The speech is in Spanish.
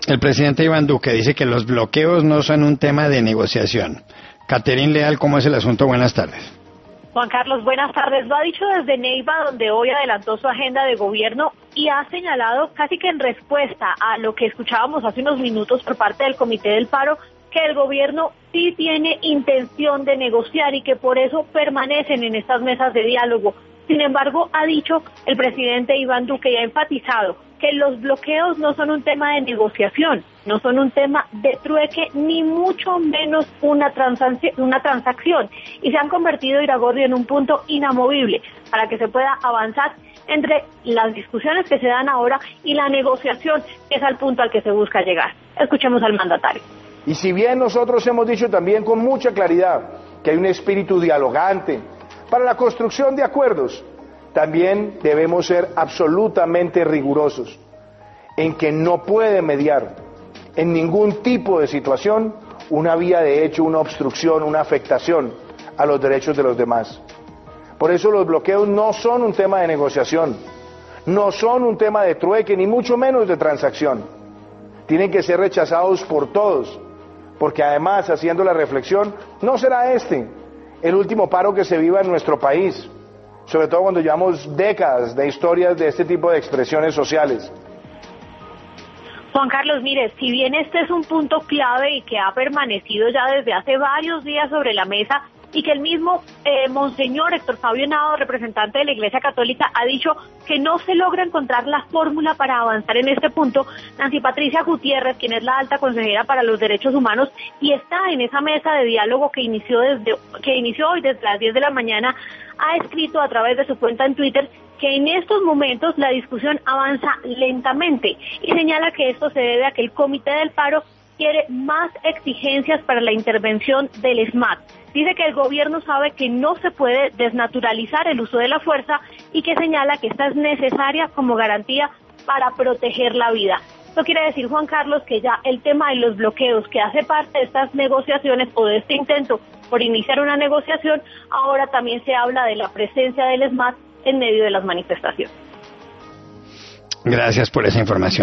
El presidente Iván Duque dice que los bloqueos no son un tema de negociación. Caterín Leal, ¿cómo es el asunto? Buenas tardes. Juan Carlos, buenas tardes. Lo ha dicho desde Neiva, donde hoy adelantó su agenda de gobierno y ha señalado, casi que en respuesta a lo que escuchábamos hace unos minutos por parte del Comité del Paro, que el gobierno sí tiene intención de negociar y que por eso permanecen en estas mesas de diálogo. Sin embargo, ha dicho el presidente Iván Duque y ha enfatizado que los bloqueos no son un tema de negociación, no son un tema de trueque, ni mucho menos una transacción, y se han convertido, Iragorri, en un punto inamovible para que se pueda avanzar entre las discusiones que se dan ahora y la negociación, que es al punto al que se busca llegar. Escuchemos al mandatario. Y si bien nosotros hemos dicho también con mucha claridad que hay un espíritu dialogante para la construcción de acuerdos, también debemos ser absolutamente rigurosos en que no puede mediar en ningún tipo de situación una vía de hecho, una obstrucción, una afectación a los derechos de los demás. Por eso los bloqueos no son un tema de negociación, no son un tema de trueque, ni mucho menos de transacción. Tienen que ser rechazados por todos, porque además, haciendo la reflexión, no será este el último paro que se viva en nuestro país, sobre todo cuando llevamos décadas de historias de este tipo de expresiones sociales. Juan Carlos, mire, si bien este es un punto clave y que ha permanecido ya desde hace varios días sobre la mesa, y que el mismo Monseñor Héctor Fabio Nado, representante de la Iglesia Católica, ha dicho que no se logra encontrar la fórmula para avanzar en este punto, Nancy Patricia Gutiérrez, quien es la alta consejera para los derechos humanos y está en esa mesa de diálogo que inició hoy desde las 10 de la mañana, ha escrito a través de su cuenta en Twitter que en estos momentos la discusión avanza lentamente y señala que esto se debe a que el Comité del Paro quiere más exigencias para la intervención del SMAT. Dice que el gobierno sabe que no se puede desnaturalizar el uso de la fuerza y que señala que esta es necesaria como garantía para proteger la vida. Esto quiere decir, Juan Carlos, que ya el tema de los bloqueos, que hace parte de estas negociaciones o de este intento por iniciar una negociación, ahora también se habla de la presencia del SMAT en medio de las manifestaciones. Gracias por esa información.